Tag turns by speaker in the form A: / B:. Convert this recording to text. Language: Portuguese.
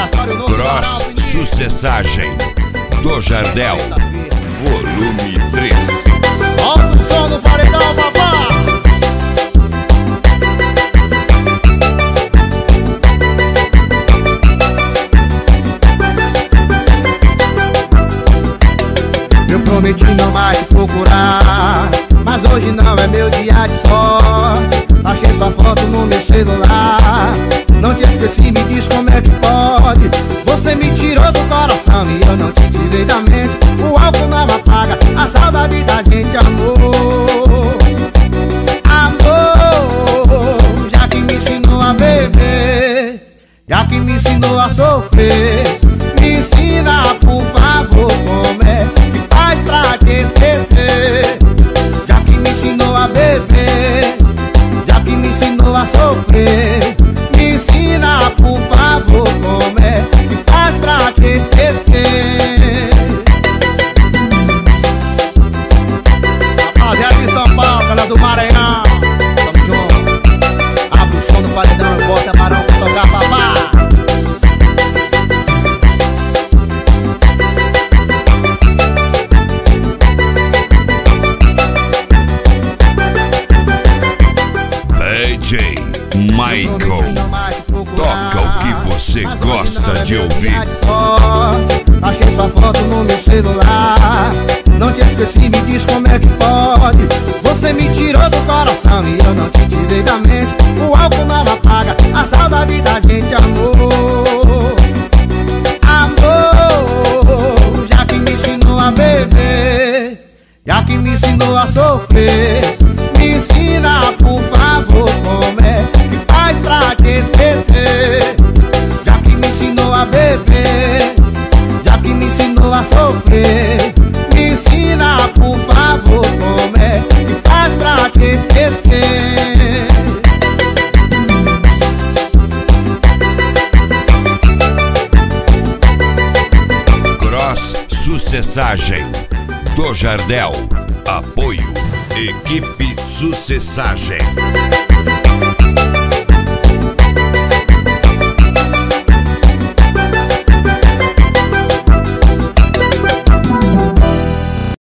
A: Cross Sucessagem do Jardel, volume 3.
B: Solta o som do paredão, papá. Eu prometi não mais te procurar, mas hoje não é meu dia de sorte. Achei sua foto no meu celular, não te esqueci, me diz como é que pode. Você me tirou do coração e eu não te tirei da mente. O álcool não apaga a saudade da gente, amor. Amor, já que me ensinou a beber, já que me ensinou a sofrer, me ensina, por favor, como é que faz pra te esquecer. Já que me ensinou a beber, já que me ensinou a sofrer, me ensina, por favor, como é que faz pra te esquecer. Rapaziada de São Paulo, galera do Maranhão, tamo junto. Abre o som do paredão e bota Barão pra tocar, papá.
A: DJ Michael, toca o que você gosta de ouvir.
B: Achei sua foto no meu celular, não te esqueci, me diz como é que pode. Você me tirou do coração e eu não te tirei da mente. O álcool não apaga a saudade da gente, amor. Amor, já que me ensinou a beber, já que me ensinou a sofrer, me ensina, por favor, como é que faz pra te esquecer. Já que me ensinou a beber, já que me ensinou a sofrer, me ensina, por favor, como é que faz pra te esquecer.
A: Cross Sucessagem do Jardel, apoio Equipe Sucessagem.